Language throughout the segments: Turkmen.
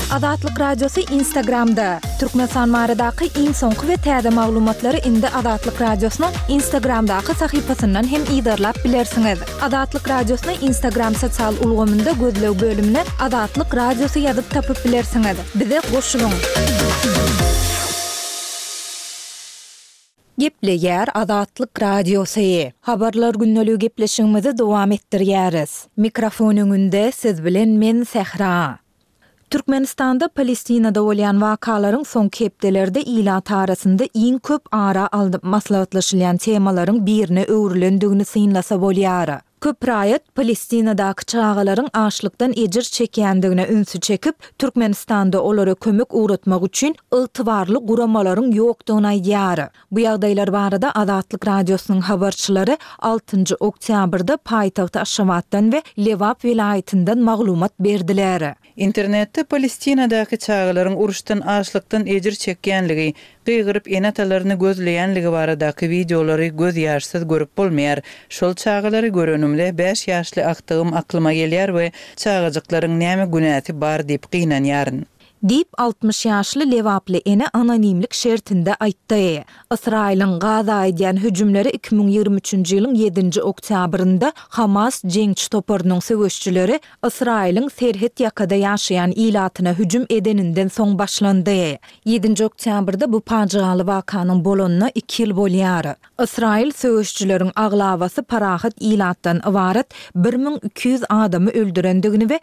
Adatlyk Radiosu Instagramda. Türkmenistan baradaky iň soňky we täze maglumatlary indi Adatlyk Radiosynyň Instagramdaky sahypasyndan hem ýydarlap bilersiňiz. Adatlyk Radiosyny Instagram sosial ulgamynda gözlew bölümine Adatlyk Radiosu ýazyp tapyp bilersiňiz. Bize goşulyň. Gepleýär Adatlyk Radiosu. Habarlar günneligi gepleşigimizi dowam etdirýäris. Mikrofonyň önünde siz bilen men Sehra. Türkmenistanda Palestinada bolýan wakalaryň soňky hepdelerde ilat arasynda iň köp ara aldyp maslahatlaşylan temalaryň birine öwrilendigini synlasa bolýar. Köp raýat Palestinadaky çağalaryň açlykdan ejir çekýändigine ünsü çekip, Türkmenistanda olara kömek uğratmak üçin yltybarly guramalaryň ýokdugyny aýdýar. Bu ýagdaýlar barada Adatlyk Radiosynyň habarçylary 6 oktýabrda paýtagty Aşgabatdan we Lewap vilayatynyň maglumat berdiler. İnternetde Palestinadaky çağalaryň uruşdan açlykdan ejir çekýänligi, gıýgyryp enatalaryny gözleýänligi baradaky videolary göz ýaşsyz görüp bolmaýar. Şol çağalary görenimde 5 ýaşly aktygym aklyma gelýär we çağajaklaryň näme günäti bar diýip gynanýaryn. Dip 60 ýaşly Lewaply ene anonimlik şertinde aýtdy. Israýlyň Gaza edýän hüjümleri 2023-nji ýylyň 7 oktýabrynda Hamas jeňçi toparynyň söwüşçüleri Israýlyň Serhet ýakada ýaşaýan ilatyna hüjüm edeninden soň başlandy. 7 oktýabrda bu pajaly wakanyň bolanyna 2 ýyl bolýar. Israýl söwüşçüleriň aglawasy parahat ilatdan ibaret 1200 adamy öldürendigini we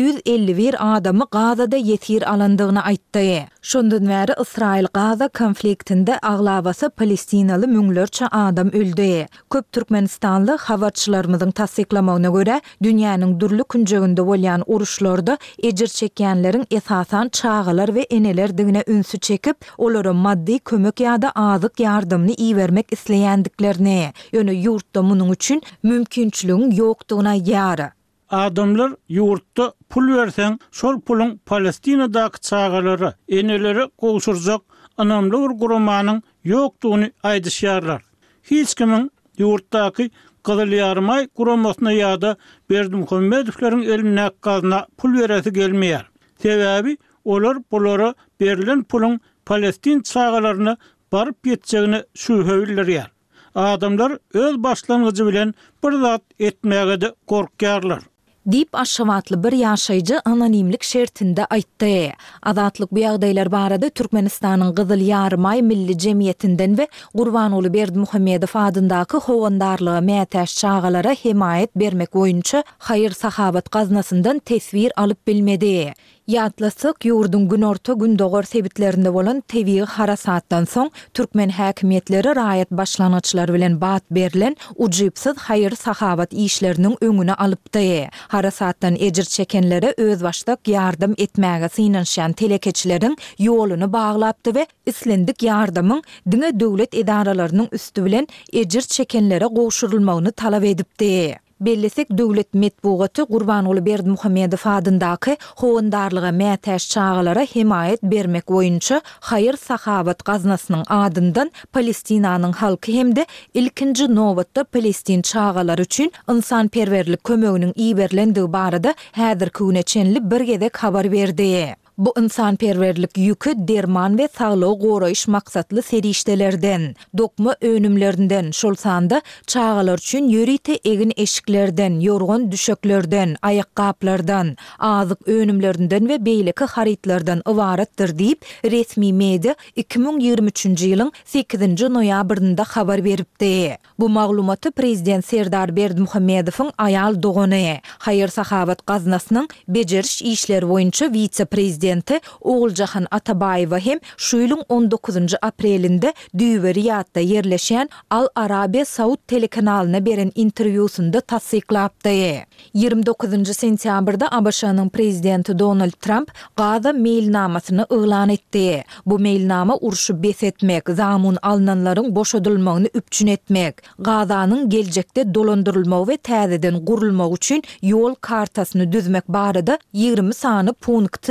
251 adamy Gazada ýetir alandygyny aýtdy. Şondan bäri Israýl Gaza konfliktinde aglawasy Palestinaly müňlerçe adam öldü. Köp Türkmenistanly habarçylarymyzyň tasdiklamagyna görä, dünýäniň durly künjeginde bolýan uruşlarda ejir çekýänleriň esasan çağalar we eneler digine ünsü çekip, olara maddi kömek ýa-da azyk ýardymny iýermek isleýändiklerini, ýöne ýurtda munyň üçin mümkinçiligiň ýokdugyna aýdýar. Adamlar yurtda pul versen, şol pulun Palestinadaky çağalary, eneleri gowşurjak anamly bir guramanyň ýokdugyny aýdýarlar. Hiç kimin yurtdaky gyzyl ýarmay guramasyna ýa-da Berdimuhammedowlaryň eline gazna pul beresi gelmeýär. Sebäbi olar bulara berilen pulun Palestin çağalaryna baryp ýetjegini şüphe bildirýär. Adamlar öz başlangıcı bilen bir zat etmäge de korkýarlar. Dip Aşgabatly bir ýaşaýjy anonimlik şertinde aýtdy. Adatlyk bu ýagdaýlar barada Türkmenistanyň Gyzyl Ýarmay milli jemgyýetinden we Gurbanoğlu Berdimuhammedow adyndaky howandarlyga mätäş çağalara himayet bermek boýunça Haýyr Sahabat gaznasyndan tesbir alyp bilmedi. Ýatlasyk ýurdun günorta gündogor sebitlerinde bolan tebii harasatdan soň Türkmen häkimetleri raýat başlangyçlary bilen bat berilen ujypsyz Haýyr Sahabat işleriniň öňüne alypdy. Harasatdan ejir çekenlere öz başdak ýardym etmäge synanşan telekeçileriň ýoluny baglapdy we islendik ýardymyň diňe döwlet edaralarynyň üstü bilen ejir çekenlere gowşurulmagyny talap edipdi. Bellesek döwlet medbugaty Gurbanoğlu Berdimuhammedow adyndaky howandarlyga mätäş çağalara himayet bermek boýunça Haýyr Sahabat gaznasynyň adyndan Palestinanyň halky hemde ilkinji nowatda Palestin çağalary üçin ynsanperwerlik kömeginiň iýerlendigi barada häzirki güne çenli bir gezek habar berdi. Bu ynsanperwerlik ýükü derman we saglygy goraýyş maksatly serişdelerden, dokma önümlerinden, şol sanda çağalar üçin ýörite egin eşiklerden, ýorgan düşeklerden, aýakgaplardan, azyk önümlerinden we beýleki haritlardan ibaretdir diýip resmi media 2023-nji ýylyň 8 noýabrynda habar beripdi. Bu maglumaty prezident Serdar Berdimuhammedowyň aýal dogany, Haýyr Sahabat gaznasynyň bejeriş işleri boýunça vice-prezidenti Oguljahan Atabayewa hem şu ýylyň 19 aprelinde Düýberiyatda ýerleşen Al Arabiya Saud telekanalyna beren interwýusunda tasdiklapdy. 29 sentýabrda ABŞ-nyň prezidenti Donald Trump Gaza mailnamasyny ýylan etdi. Bu mailnama uruşy besetmek, zamun alynanlaryň boşadylmagyny üpçün etmek, Gazanyň geljekde dolandyrylmagy we täzeden gurulmagy üçin ýol kartasyny düzmek barada 20 sany punkty teklip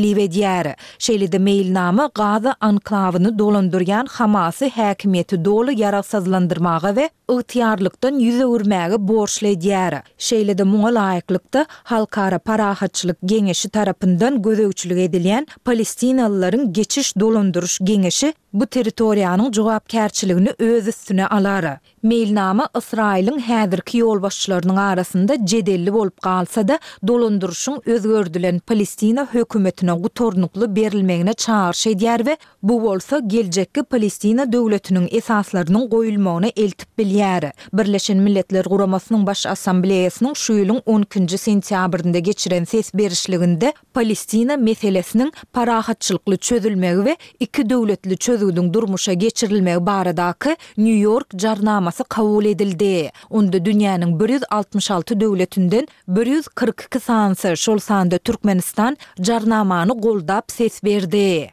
teklif edýär. Şeýle-de mailnama Gaza anklawyny dolandyrýan Hamasy häkimiýeti dolu ýaraksazlandyrmaga we ygtyýarlykdan ýüze örmäge borçly edýär. Şeýle-de muňa laýyklykda halkara parahatçylyk geňeşi tarapyndan gözegçilik edilýän Palestinalylaryň geçiş dolandyryş geňeşi bu territoriýanyň jogapkärçiligini öz üstüne alar. Mailnama Israýlyň häzirki ýol başçylarynyň arasynda jedelli bolup galsa da dolandyrşyň özgördilen Palestina hökümetine gutornukly berilmegine çağırş edýär we bu bolsa geljekki Palestina döwletiniň esaslarynyň goýulmagyna eltip bilýär. Birleşen Milletler Guramasynyň baş assambleýasynyň şu ýylyň 12-nji sentýabrynda geçiren ses berişliginde Palestina meselesiniň parahatçylykly çözülmegi we iki döwletli çözügdüň durmuşa geçirilmegi baradaky New York jarnamasy kabul edildi. Onda dünýäniň 166 döwletinden 142 sansy, şol sanda Türkmenistan jarnamany goldap ses berdi.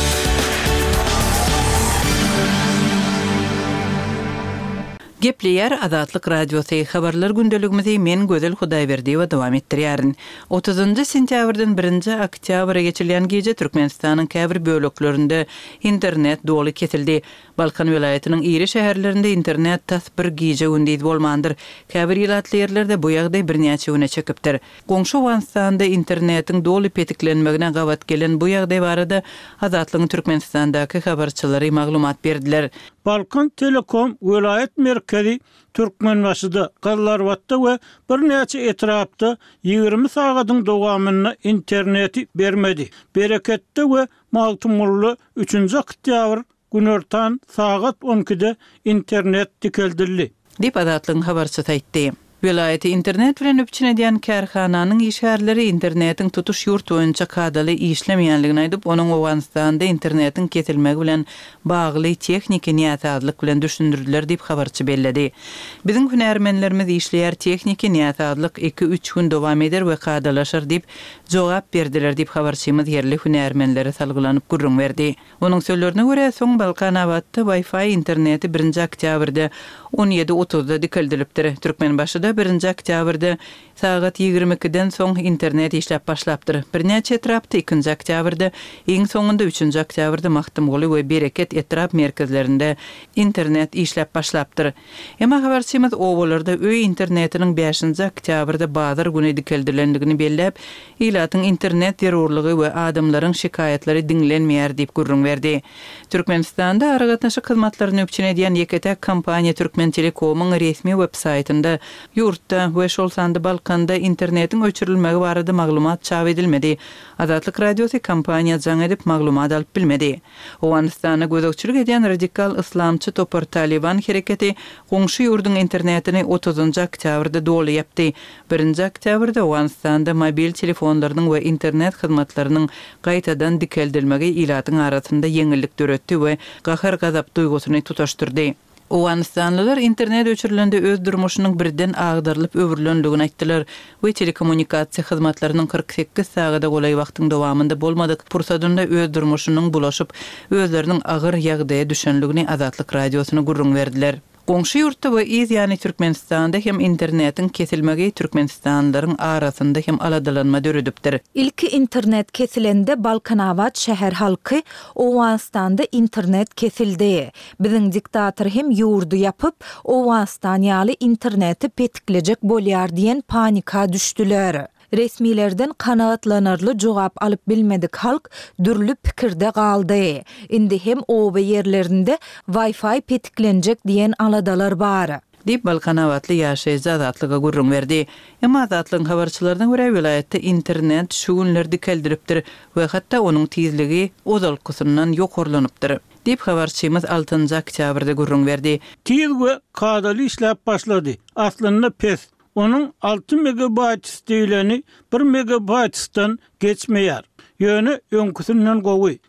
Gepleyer Azatlyk Radiosu habarlar gündeligimizi men Gözel Hudaýberdi we dowam etdirýärin. 30-njy sentýabrdan 1-nji oktýabra geçirilýän gece Türkmenistanyň käbir böleklerinde internet doly kesildi. Balkan vilayetiniň iri şäherlerinde internet tas bir gece gündüz bolmandyr. Käbir ýylatly ýerlerde bu ýagdaý birnäçe güne çekipdir. Goňşy Awganistanda internetiň doly petiklenmegine gawat gelen bu ýagdaý barada Azatlygyň Türkmenistandaky habarçylary maglumat berdiler. Balkan Telekom vilayet merkezi Türkmenbaşyda Gallarwatda we birnäçe etrapda 20 sagatyň dowamyna interneti bermedi. Bereketde we Maltumully 3-nji oktýabr günörtan sagat 12-de internet dikeldirli. Dip Azatlygyň habarçysy aýtdy. Vilayeti internet bilen öpçün edýän kärhananyň işgärleri internetiň tutuş ýurt boýunça kadaly işlemeýänligini aýdyp, onuň Awganistanda internetiň kesilmegi bilen bagly tehnik niýatadlyk bilen düşündirdiler diýip habarçy belledi. Biziň hünärmenlerimiz işleýär tehnik niýatadlyk 2-3 gün dowam eder we kadalaşar diýip jogap berdiler diýip habarçymyz ýerli hünärmenlere salgylanyp gurrun berdi. Onuň sözlerine görä, soň Balkan awatda Wi-Fi interneti 1-nji oktýabrda 17:30-da dikeldirilipdir. Türkmenbaşyda 1-nji oktýabrda sagat 22-den soň internet işläp başlapdyr. Birnäçe etrapda 2-nji oktýabrda, iň soňunda 3-nji oktýabrda Mahtumgoly we Bereket etrap merkezlerinde internet işläp başlapdyr. Emma habarçymyz owalarda öý internetiniň 5-nji oktýabrda bazar güni dikeldirilendигini belläp, ilatyň internet terrorlugy we adamlaryň şikayetlary diňlenmeýär diýip gurrun berdi. Türkmenistanda aragatnaşyk hyzmatlaryny öpçün edýän ýeketek kompaniýa Türkmen Telekomyň resmi web-saytynda ýurtda we şol sanda Balkanda internetiň öçürilmegi barada maglumat çap edilmedi. Azatlyk Radiosu kompaniýa jaň edip maglumat alyp bilmedi. Awganistana gözegçilik edýän radikal islamçy Topar Taliban hereketi goňşy ýurdun internetini 30-njy oktýabrda doly ýapdy. 1-nji oktýabrda Awganistanda mobil telefonlarynyň we internet hyzmatlarynyň gaýtadan dikeldirilmegi ilatyň arasynda ýeňillik döretdi we gahar gazap duýgusyny tutaşdyrdy. Awganistanlylar internet öçürilende öz durmuşynyň birden agdarylyp öwürlendigini aýtdylar we telekommunikasiýa hyzmatlarynyň 48 sagada golay wagtyň dowamında bolmadyk pursatynda öz durmuşynyň bulaşyp özleriniň agyr ýagdaýa düşenligini Azatlyk Radiosyna gurrun berdiler. Goňşy ýurtda we ýani Türkmenistanda hem internetiň kesilmegi Türkmenistanlylaryň arasynda hem aladalanma döredipdir. İlki internet kesilende Balkanawat şäher halky Awganistanda internet kesildi. Biziň diktator hem ýurdu ýapyp Awganistan ýaly interneti petiklejek bolýar diýen panika düşdüler. Resmilerden kanaatlanarly jogap alyp bilmedik halk dürlü pikirde galdy. Indi hem oba yerlerinde Wi-Fi petiklenjek diýen aladalar bar. Dip Balkan awatly ýaşaýjy Azatlyga gurrun berdi. Emma Azatlyň habarçylaryna görä vilayetde internet şu günler dikeldiripdir we hatda onuň tizligi ozalkysyndan ýokarlanypdyr. Dip habarçymyz 6-njy oktýabrda gurrun berdi. Tiz we kadaly işläp başlady. Aslynda pes. Onun 6 megabayt diýileni 1 megabaytdan geçmeýär. Ýöne öňküsinden gowy.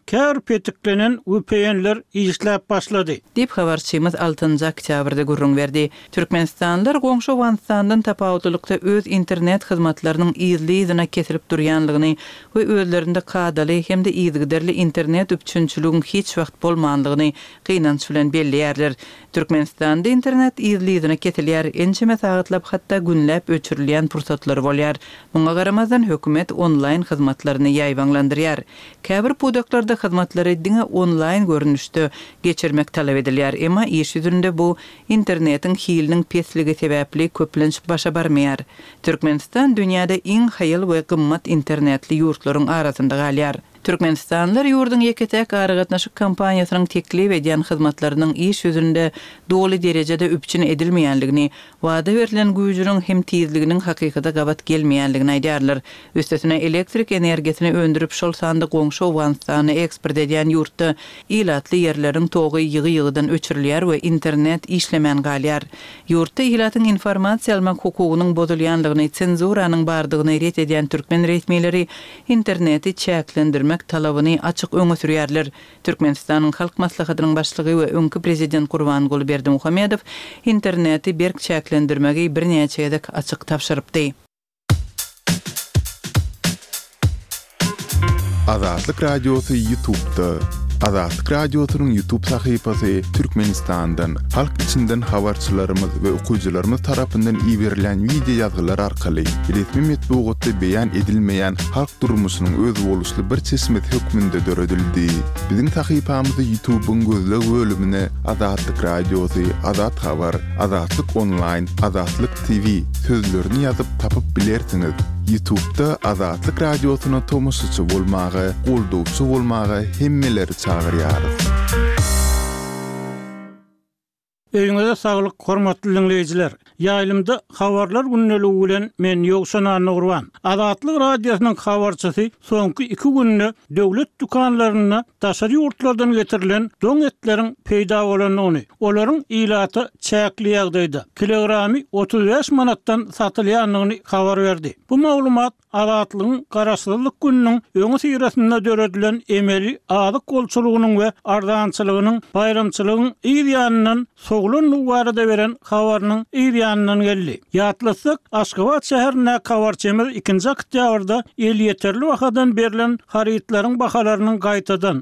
kär petiklenen VPN'ler işläp başlady. Dip habarçymyz 6-njy oktýabrda gurrun berdi. Türkmenistanlylar goňşy Awganistandan tapawutlykda öz internet hyzmatlarynyň ýyzlygyna kesilip durýanlygyny we özlerinde kadaly hem-de ýyzgyderli internet üçünçülügiň hiç wagt bolmanlygyny gynanç bilen belliýärler. Türkmenistanda internet ýyzlygyna kesilýär, ençeme sagatlap hatda günläp öçürilýän pursatlary bolýar. Muňa garamazdan hökümet online hyzmatlaryny ýaýwanlandyrýar. Käbir podaklarda hyzmatlary diňe online görnüşde geçirmek talap edilýär, emma iş ýüzünde bu internetiň hiliniň pesligi sebäpli köplenç başa barmaýar. Türkmenistan dünýäde iň haýyl we gymmat internetli ýurtlaryň arasynda galýar. Türkmenistanlylar ýurdun ýeketek aragatnaşyk kampaniýasynyň teklip edýän hyzmatlarynyň iş ýüzünde dogly derejede üpçün edilmeýänligini, wada berilen güýjüniň hem tizliginiň hakykata gabat gelmeýänligini aýdýarlar. Üstesine elektrik energiýasini öndürüp şol sanda goňşy Awganistany eksport edýän ýurtda ilatly ýerleriň togy ýygy-ýygydan öçürilýär we internet işlemän galýar. Ýurtda ilatyň informasiýa almak hukugynyň bozulýanlygyny, senzuranyň bardygyny ret edýän türkmen resmiýetleri interneti çäklendirmek talabyny açyk öňe sürýärler. Türkmenistanyň halk maslahatynyň başlygy we öňkü prezident Gurbanguly Berdimuhammedow interneti berk çäklendirmegi bir näçe edek açyk tapşyrypdy. Azatlyk Radiosu YouTube'da. Azatlyk Radiosu'nun YouTube sahypasy Türkmenistandan, halk içinden habarçylarymyz we okuwçylarymyz tarapyndan iýerilen video ýazgylar arkaly resmi metbuatda beýan edilmeýän halk durmuşynyň öz boluşly bir çeşmet hökmünde döredildi. Biziň sahypamyzy YouTube'un gözleg bölümine Azatlyk Radiosu, Azat Habar, Azatlyk Online, Azatlyk TV sözlerini ýazyp tapyp bilersiňiz. YouTube'da Azatlyk Radiosu'na tomuşçy bolmagy, goldowçy bolmagy hemmeleri çağırýarys. Öňüňizde saglyk, hormatly dinleýijiler. Ýaýlymda habarlar günneligi bilen men Ýogşan Nurwan. Azatlyk Radiosynyň habarçysy soňky 2 günde döwlet dukanlaryna daşary ýurtlardan getirilen doň etleriň peýda bolanyny, olaryň ilaty çäkli ýagdaýda kilogramy 35 manatdan satylýanlygyny habar berdi. Bu maglumat Azatlygyň garaşdyrlyk gününiň öňe sirasynda döredilen emeli azyk golçulugynyň we ardançylygynyň bayramçylygyň ýa-ýanynyň soglan nuwarda beren habarynyň ýa-ýanynyň geldi. Ýatlasak, Aşgabat şäherine habarçymyz 2-nji oktýabrda el ýeterli wagtdan berilen harytlaryň bahalarynyň gaýtadan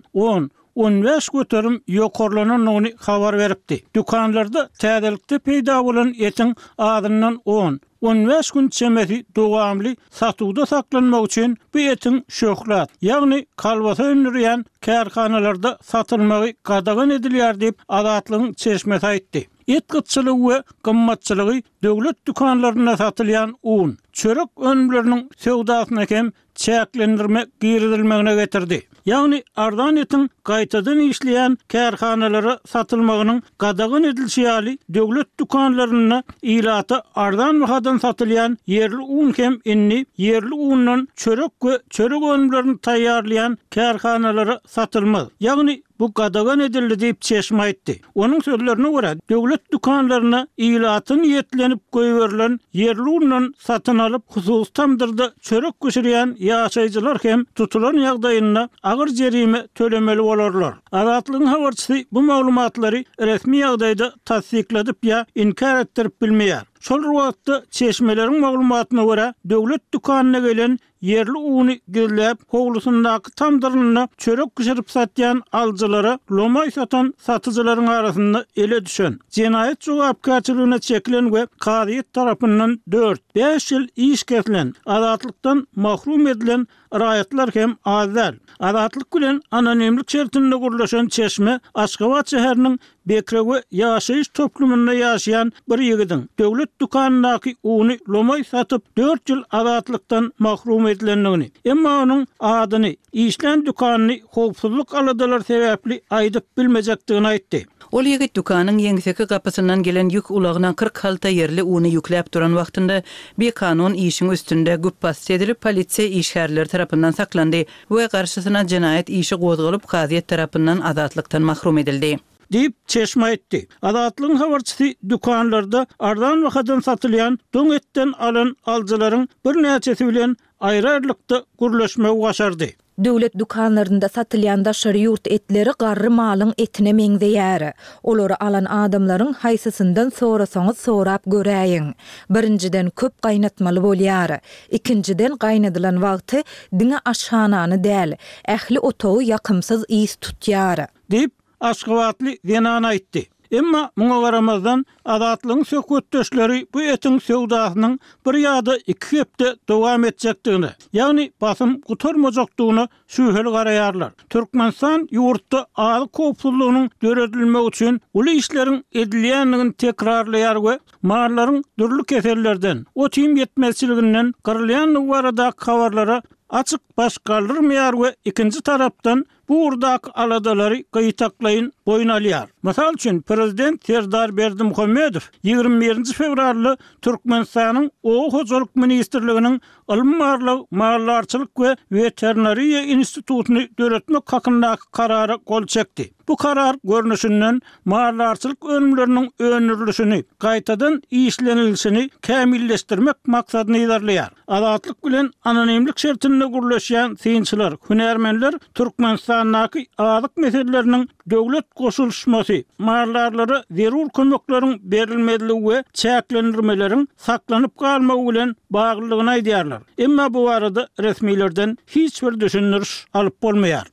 10-15 göterim ýokarlananyny habar beripdi. Dukanlarda täzelikde peýda bolan etiň adyndan 10-15 gün çemeti dowamly satywda saklanmak üçin bu etiň şöhlat, ýagny kalbasa öndürýän kärhanalarda satylmagy gadagan edilýär diýip Azatlygyň çeşmesi aýtdy. Et gytçylygy we gymmatçylygy döwlet dukanlaryna satylýan un, çörek önümleriniň sewdasyna hem çäklendirme giridilmegine getirdi. Ýagny ardan etin gaýtadan işleýän kärhanalara satylmagynyň gadagan edilýäli döwlet dukanlaryna ilaty ardan bahadan satylýan yerli un hem inni yerli undan çörek we çörek önümlerini taýýarlayan kärhanalara satylmaz. Ýagny bu gadagan edildi diýip çeşme aýtdy. Onuň sözlerine görä, döwlet dukanlaryna ilatyň ýetlenip goýberilen yerli undan satyn alyp husus tamdyrda çörek göçürýän ýaşaýjylar hem tutulan ýagdaýynda agyr jerime tölemeli bolarlar. Azatlygyň habarçysy bu maglumatlary resmi ýagdaýda tasdikladyp ýa inkar etdirip bilmeýär. Şol wagtda çeşmeleriň maglumatyna görä, döwlet dukanyna gelen yerli uny gizläp, howlusyndaky tamdyryna çörek göçürip satýan aljylara lomay satan satyjylaryň arasynda ele düşen. Jenaýet jogapkarçylygyna çekilen we kadyet tarapyndan 4-5 ýyl iş kesilen, azatlykdan mahrum edilen raýatlar hem azal. Azatlyk bilen anonimlik şertinde gurulşan çeşme Aşgabat şäheriniň Bekrewe ýaşaýyş toplumynda ýaşaýan bir ýigidin döwlet dukanyndaky uny lomay satyp 4 ýyl azatlykdan mahrum edilenligini, emma onuň adyny, işlen dukanyny howpsuzlyk aladalar sebäpli aýdyp bilmejekdigini aýtdy. Ol ýigit dukanyň ýeňseki gapysyndan gelen ýük ulagyna 40 halta yerli uny ýükläp duran wagtynda bir kanun işiň üstünde güppast edilip polisiýa işgärleri tarapyndan saklandy we garşysyna jenaýet işi gozgalyp gaziýet tarapyndan azatlykdan mahrum edildi. Diýip çeşme etdi. Azatlygyň habarçysy dukanlarda ardan wagtdan satylýan doň etten alan aljylaryň bir näçesi bilen aýrarlykda gurulşmagy başardy. Döwlet dukanlarynda satylýan daşary ýurt etleri garry malyň etine meňzeýär. Olary alan adamlaryň haýsysyndan sorasaňyz sorap göräýiň. Birinciden köp gaýnatmaly bolýar. Ikinciden gaýnadylan wagty diňe aşhanany däl, ähli otagy ýakymsyz ýys tutýar. Dip Aşgabatly Zenan aýtdy. Emma muňa garamazdan adatlyň sökütdeşleri bu etiň sewdasynyň bir ýa-da 2 hepde dowam etjekdigini, ýagny basym gutarmajakdygyny şüheli garaýarlar. Türkmenistan ýurtda aly kopsuzlygynyň döredilmegi üçin uly işleriň edilýänligini tekrarlaýar we marlaryň dürli kesellerden, o tim ýetmezçiliginden gyrylýanlygy barada habarlara açyk baş galdyrmaýar we ikinji tarapdan bu urdak aladalary gaýtaklaýyn boyun alýar. Masal üçin Prezident Serdar Berdimuhammedow 21 fevralda Türkmenistanyň Ogo hojalyk ministrliginiň alymmarlyk, mallarçylyk we veterinariýa institutuny döretmek hakyndaky karara gol çekdi. Bu karar görnüşinden mallarçylyk önümleriniň önürilişini, gaýtadan işlenilişini kämilleşdirmek maksadyny ýerleýär. Adatlyk bilen anonimlik şertinde gurulýan synçylar, hünärmenler Türkmenistanyň azyk meseleläriniň döwlet goşulşmasy, mallarlara zerur kömekleriň berilmediligi we çäklendirmeleriň saklanyp galmagy bilen baglylygyny aýdýarlar. Emma bu arada resmilerden hiç bir düşündiriş alyp bolmaýar.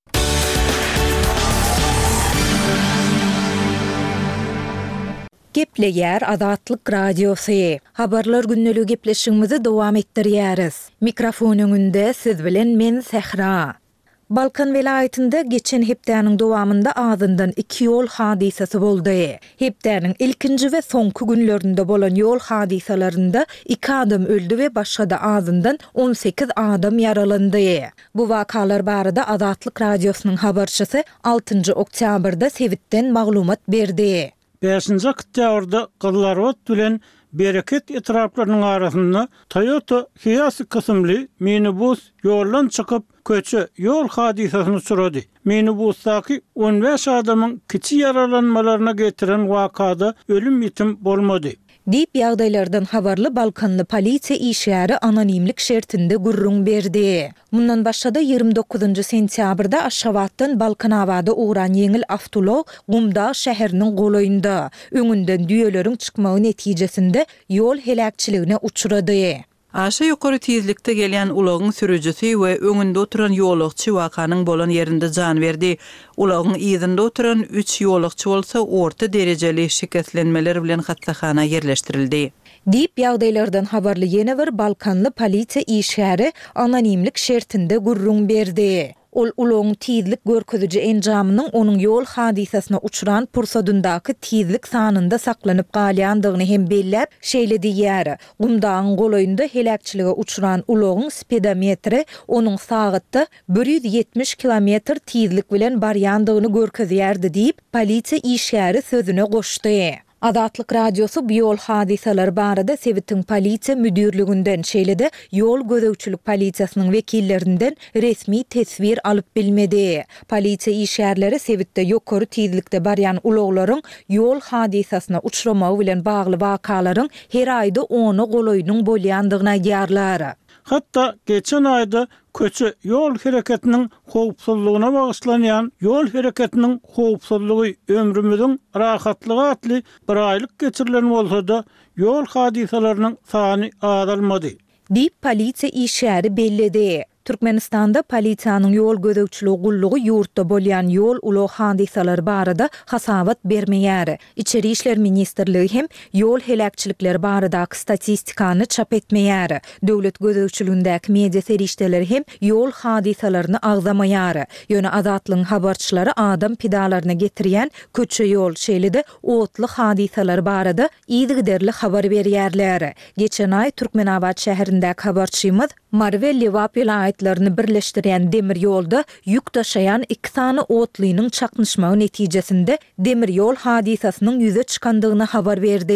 Gepleýär Adatlyk radiosu. Habarlar günneligi gepleşigimizi dowam etdirýäris. Mikrofon öňünde siz bilen men Sehra. Balkan vilayetinde geçen hepdäniň dowamında azyndan 2 ýol hadisesi boldy. Hepdäniň ilkinji we soňky günlerinde bolan ýol hadiselerinde 2 adam öldü we başga da azyndan 18 adam yaralandy. Bu wakalar barada Adatlyk radiosynyň habarçysy 6 oktýabrda Sewitden maglumat berdi. 5-nji oktýabrda Gyllarwat bilen Bereket etraplarynyň arasynda Toyota Hiace kysymly minibus ýoldan çykyp köçe ýol hadisasyny uçurady. Minibusdaky 15 adamyň kiçi yaralanmalaryna getiren wakada ölüm ýetim bolmady. Dip ýagdaýlardan habarly Balkanly polisiýa işgäri anonimlik şertinde gurrun berdi. Mundan başda 29 sentýabrda Aşgabatdan Balkanawada uğran ýeňil avtolog Gumda şäheriniň goloýunda öňünden düýeleriň çykmagy netijesinde ýol helakçylygyna uçurady. Aşa ýokary tizlikde gelýän ulagyň sürüjisi we öňünde oturan ýolagçy wakanyň bolan ýerinde jan berdi. Ulagyň ýerinde oturan 3 ýolagçy bolsa orta derejeli şikestlenmeler bilen hassahana ýerleşdirildi. Dip ýagdaýlardan habarly ýene bir Balkanly polisiýa işgäri anonimlik şertinde gurrun berdi. Ol ulagyň tizlik görkeziji enjamynyň onuň ýol hadisasyna uçuran pursadyndaky tizlik sanynda saklanyp galýandygyny hem belläp şeýle diýär. Gumdaň goloýunda helakçylyga uçuran ulagyň speedometri onuň sagatda 170 km tizlik bilen barýandygyny görkezýärdi diýip polisiýa işgäri sözüne goşdy. Adatlyk radiosu bu ýol hadisalar barada Sewitiň polisiýa müdürliginden şeýle-de ýol gözegçilik polisiýasynyň wekillerinden resmi tesbir alyp bilmedi. Polisiýa işgärleri Sewitde ýokary tizlikde barýan ulaglaryň ýol hadisasyna uçuramagy bilen bagly wakalaryň her aýda ony goloýnyň bolýandygyna aýdýarlar. Hatta geçen ayda köçe yol hereketinin howpsuzlygyna bagyslanýan yol hereketinin howpsuzlygy ömrümizin rahatlygy atly bir aýlyk geçirilen bolsa-da yol hadisalarynyň sany azalmady. Dip polisiýa işgäri belledi. Türkmenistanda polisiýanyň ýol gözegçiligi gullugy ýurtda bolýan ýol ulag hadisalary barada hasabat bermeýär. İçeri işler ministrligi hem ýol helakçylikleri barada statistikany çap etmeýär. Döwlet gözegçiligindäki media serişdeleri hem ýol hadisalaryny agzamaýar. Ýöne Adatlyň habarçylary adam pedalaryna getirýän köçe ýol şeýle-de otly hadisalar barada ýygyderli habar berýärler. Geçen ay Türkmenabad şäherindäki habarçymyz Marvelli vilayetlerini birleşdirýän demir ýolda ýük taşayan 2 sany otlynyň çaknyşmagy netijesinde demir ýol hadisasynyň ýüze çykandygyny habar berdi.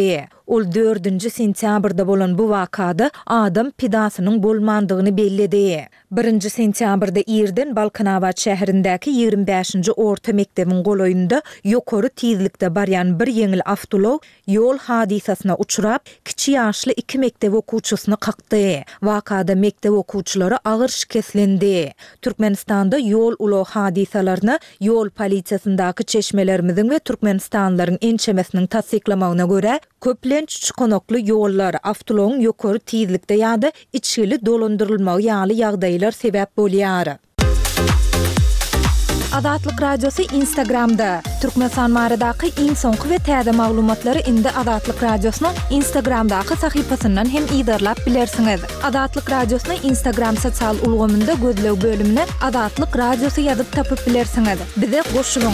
Ol 4-nji sentýabrda bolan bu wakada adam pidasynyň bolmandygyny bellidi. 1-nji sentýabrda Irden Balkanawat şäherindäki 25-nji orta mekdebiň goloýunda ýokary tizlikde barýan bir ýeňil awtolow ýol hadisasyna uçurap, kiçi ýaşly 2 mektep okuwçysyny kakdy. Wakada mektep okuwçylary agyr şikestlendi. Türkmenistanda ýol ulo hadisalaryny ýol polisiýasyndaky çeşmelerimiziň we türkmenistanlaryň ençemesiniň tasdiklamagyna görä, köplenç çykanokly ýollar awtolowyň ýokary tizlikde ýa-da içili dolandyrylmagy ýaly ýagdaýlar sebäp bolýar. Adatlyk Radiosu Instagramda. Türkmenistan baradaky iň soňky we täze maglumatlary indi Adatlyk Radiosynyň Instagramdaky sahypasyndan hem ýydarlap bilersiňiz. Adatlyk Radiosyny Instagram sosial ulgamynda gözlew bölümine Adatlyk Radiosu ýazyp tapyp bilersiňiz. Bize goşulyň.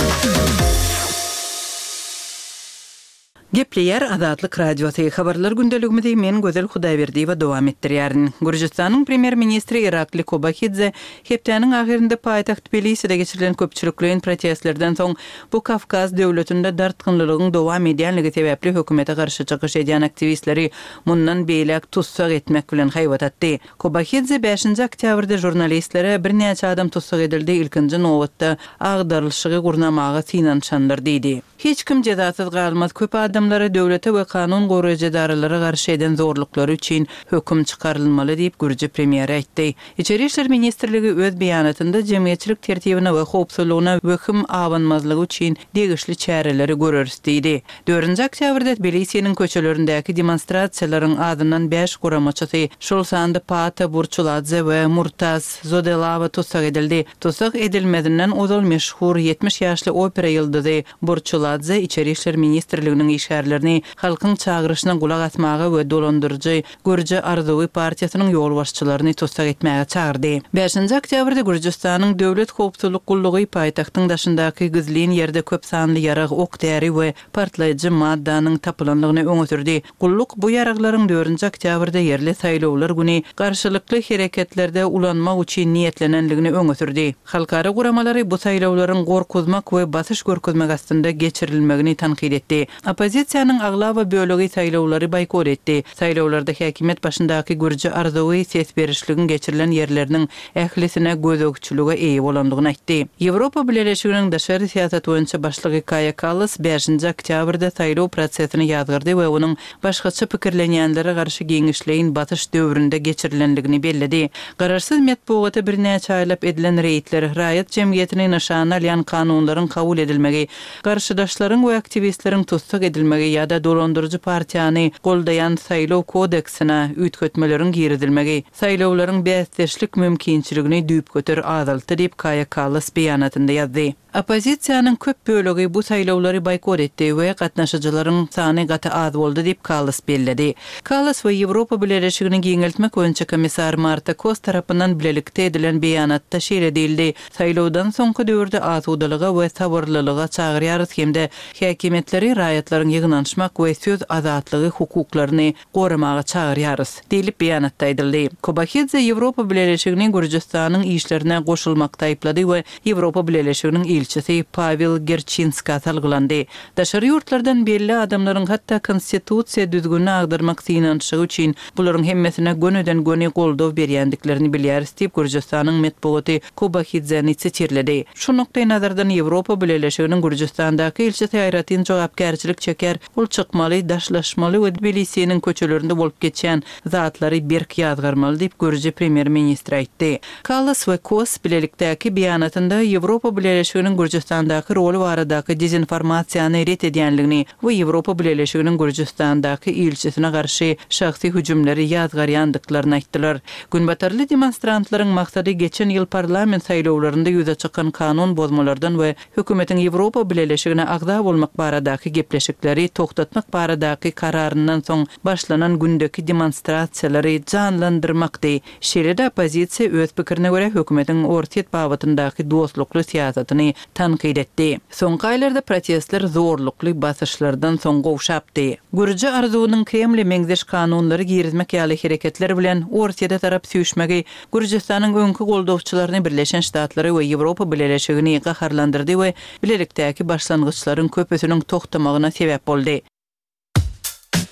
Gepleyer Adatlyk Radiosu habarlar gündeligimizde men Gözel Hudaýberdiýewa dowam etdirýärin. Gürjistanyň premier ministri Irakli Kobakhidze hepdeniň ahirinde paýtaxt Tbiliside geçirilen köpçülikliň protestlerden soň bu Kafkaz döwletinde dartgynlygyň dowam edýänligi sebäpli hökümete garşy çykyş edýän aktivistleri mundan beýlek tutsak etmek bilen haýwatatdy. Kobakhidze 5-nji oktýabrda jurnalistlere bir näçe adam tutsak edildi, ilkinji nowatda agdarylşygy gurnamagy synanşandyr diýdi. Hiç kim jezasyz galmaz, köp adamlara döwlete we kanun goraýjy daralara garşy eden zorluklary üçin höküm çykarylmaly diýip Gürji premier aýtdy. İçeri işler ministrligi öz beýanatynda jemgyýetçilik tertibine we howpsuzlygyna höküm awanmazlygy üçin degişli çäreleri görürs diýdi. 4-nji oktýabrda Tbilisiň köçelerindäki demonstrasiýalaryň adynan 5 guramaçysy şol sanda Pata Burçuladze we Murtaz Zodelava tutsak edildi. Tutsak edilmedinden ozal meşhur 70 ýaşly opera ýyldyzy Burçuladze İçeri işler ministrliginiň işgärlerini halkyň çağırışyna gulak asmagy we dolandyrjy Gürji Arzuwy partiýasynyň ýol başçylaryny tutsak etmäge çağırdy. 5-nji oktýabrda Gürjistanyň döwlet howpsuzlyk gullugy paýtagtyň daşyndaky gizliň ýerde köp sanly ýarag, ok däri we partlaýjy maddanyň tapylanlygyny öňe sürdi. Gulluk bu ýaraklaryň 4-nji oktýabrda yerli saýlawlar güni garşylykly hereketlerde ulanmak üçin niýetlenenligini öňe sürdi. Halkara guramalary bu saýlawlaryň gorkuzmak we basyş görkezmek astynda geçirilmegini tanqid etdi. Opozisiýanyň aglawa bölegi saýlawlary boykot etdi. Saýlawlarda häkimet başyndaky Gürji Arzuwy ses berişligin geçirilen ýerleriniň ählisine gözökçülüge eýe bolandygyny aýtdy. Ýewropa Birleşiginiň daşary siýasat boýunça başlygy Kaja Kallas 5-nji oktýabrda saýlaw prosesini ýazgyrdy we onuň başgaça pikirlenýänlere garşy giňişleýin batyş döwründe geçirilenligini belledi. Gararsız metbuata bir näçe aýlap edilen reýtler, raýat jemgyýetini nişana alýan kanunlaryň kabul edilmegi, garşydaşlaryň we aktivistleriň tutsak edilmegi ýa-da dolandyrjy partiýany goldaýan saýlaw kodeksine ütkötmeleriň giridilmegi, saýlawlaryň bäsdeşlik mümkinçiligini düýüp göter azalty diýip Kaja Kallas beýanatynda ýazdy. Opozisiýanyň köp bölegi bu saýlawlary boykot etdi we gatnaşyjylaryň sany gaty az boldy diýip Kallas belledi. Kallas we Ýewropa Birleşiginiň giňeltmek boýunça komissar Marta Kos tarapyndan bilelikde edilen beýanatda şeýle diýildi. Saýlawdan soňky döwürde azudalyga we sabırlylyga çagyrýarys hemde häkimetleri raýatlaryň ýygnanşmak we söz azatlygy hukuklaryny goramaga çagyrýarys diýilip beýanatda aýdyldy. Kobakhidze Ýewropa Birleşiginiň Gürjistanyň işlerine goşulmakda aýplady we Ýewropa Birleşiginiň ilçisi Pavel Gerchinska salgılandy. Daşary ýurtlardan belli adamlaryň hatda konstitusiýa düzgünini agdyrmak synanşygy üçin bularyň hemmesine gönüden göni goldaw berýändiklerini bilýäris diýip Gürjistanyň metbuaty Kobakhidze'ni çetirledi. Şu nokta nazardan Ýewropa Birleşiginiň Gürjistandaky ilçisi Hayratyn jogapkärçilik çeker, ol çykmaly, daşlaşmaly we Tbilisiň köçelerinde bolup geçen zatlary berk ýazgarmaly diýip Gürji premier ministri aýtdy. Kallas we Kos bilelikdäki beýanatynda Ýewropa Birleşiginiň Gürjistandaky roli baradaky dezinformasiýany ret edýänligini we Ýewropa Birleşiginiň Gürjistandaky ilçisine garşy şahsy hüjümleri ýazgarýandyklaryny aýtdylar. Günbatarly demonstrantlaryň maksady geçen ýyl parlament saýlawlarynda ýüze çykan kanun bozmalardan we hökümetiň Ýewropa Birleşigine agda bolmak baradaky gepleşikleri toktatmak baradaky kararyndan soň başlanan gündeki demonstrasiýalary canlandyrmakdy. Şeýle-de opozisiýa öz pikirini görä hökümetiň ortiýet babatyndaky dostlukly siýasatyny tanqid etdi. Soňky aýlarda protestler zorlukly basyşlardan soň gowşapdy. Gürji Arzuwynyň Kreml meňzeş kanunlary girizmek ýaly hereketler bilen ortiýada tarap süýşmegi Gürjistanyň öňkü goldawçylaryny Birleşen Ştatlary we Ýewropa Birleşigini gaharlandyrdy we bilelikdäki başlangyçlaryň köpüsiniň toktamagyna sebäp boldy.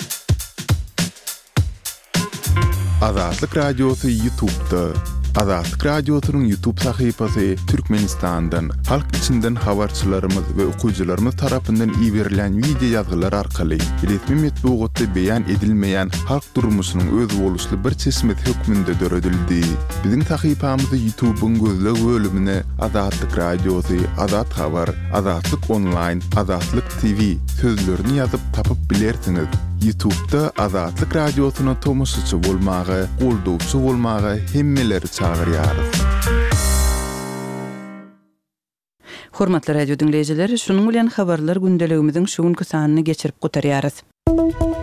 Azatlyk Radiosu YouTube'da. Azatlyk Radiosu'nun YouTube sahypasy Türkmenistan'dan, halk içinden habarçylarymyz we okuyjylarymyz tarapyndan ýiberilen video ýazgylar arkaly resmi metbuatda beýan edilmeýän halk durmuşynyň öz boluşly bir çeşmet hökmünde döredildi. Biziň sahypamyzy YouTube'un gözleg bölümine Azatlyk Radiosu, Azat Habar, Azatlyk Online, Azatlyk TV sözlerini ýazyp tapyp bilersiňiz. YouTube'da Azatlyk Radiosu'na tomoşçy bolmagy, goldowçy bolmagy hemmeleri çağırýarys. Hormatly radio dinleýijileri, şunuň bilen habarlar gündeligimiziň şu günkü sanyny geçirip gutarýarys.